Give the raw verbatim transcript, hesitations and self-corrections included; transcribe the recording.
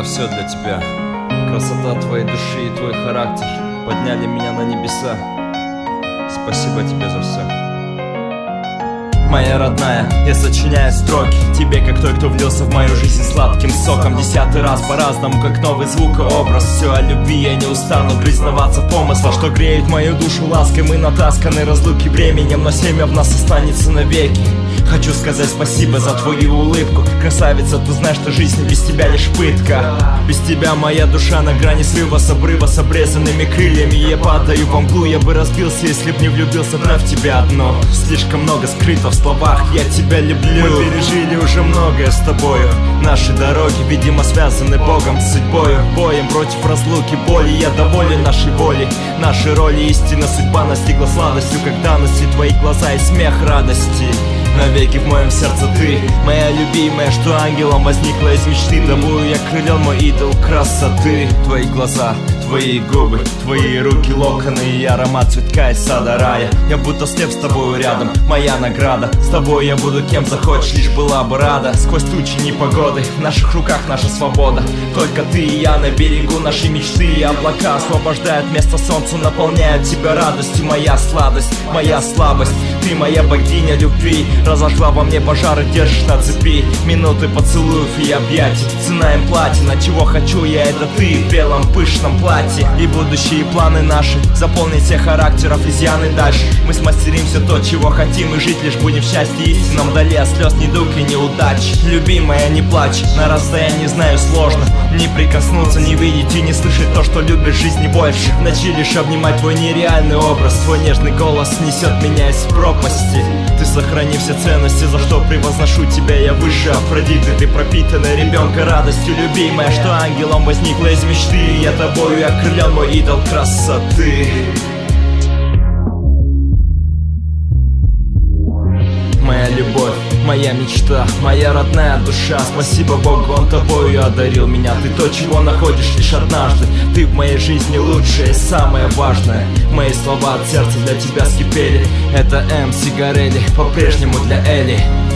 Это все для тебя. Красота твоей души и твой характер подняли меня на небеса. Спасибо тебе за все. Моя родная, я сочиняю строки тебе, как той, кто влился в мою жизнь сладким соком. Десятый раз по-разному, как новый звукообраз. Все о любви я не устану признаваться в помыслах, что греет мою душу лаской. Мы натасканы разлуки временем, но семя в нас останется навеки. Хочу сказать спасибо за твою улыбку. Красавица, ты знаешь, что жизнь без тебя лишь пытка. Без тебя моя душа на грани срыва с обрыва, с обрезанными крыльями. Я падаю во мглу, я бы разбился, если б не влюбился вновь в тебя одну. Слишком много скрыто в словах, я тебя люблю. Мы пережили уже многое с тобою. Наши дороги, видимо, связаны Богом с судьбою. Боем против разлуки, боли, я доволен нашей волей. Наши роли, истина, судьба настигла сладостью, как данности. Твои глаза и смех радости. Навеки в моем сердце ты, моя любимая, что ангелом возникла из мечты. Тобою я крылен, мой идол красоты. Твои глаза, твои губы, твои руки, локоны и аромат цветка из сада рая. Я будто слеп с тобою рядом, моя награда. С тобой я буду кем захочешь, лишь была бы рада. Сквозь тучи непогоды, в наших руках наша свобода. Только ты и я на берегу, наши мечты и облака освобождают место солнцу, наполняют тебя радостью. Моя сладость, моя слабость, ты моя богиня любви. Разожгла во мне пожары, держишь на цепи. Минуты поцелуев и объятий, цена им платина. Чего хочу я, это ты в белом пышном платье. И будущие планы наши заполнить все характеров, изъяны дальше. Мы смастерим все то, чего хотим, и жить лишь будем в счастье истинном, вдали от слез, недуг и неудач. Любимая, не плачь, на расстоянии знаю сложно не прикоснуться, не видеть и не слышать то, что любишь жизни больше. В ночи лишь обнимать твой нереальный образ. Твой нежный голос несет меня из пропасти. Ты сохрани все ценности, за что превозношу тебя я выше Афродиты. Ты пропитанная ребенка радостью, любимая, что ангелом возникла из мечты. Я тобою окрылен, мой идол красоты. Моя любовь, моя мечта, моя родная душа. Спасибо Богу, Он тобою одарил меня. Ты то, чего находишь лишь однажды. Ты в моей жизни лучшее и самое важное. Мои слова от сердца для тебя скипели. Это М. Сигарелли, по-прежнему для Эли.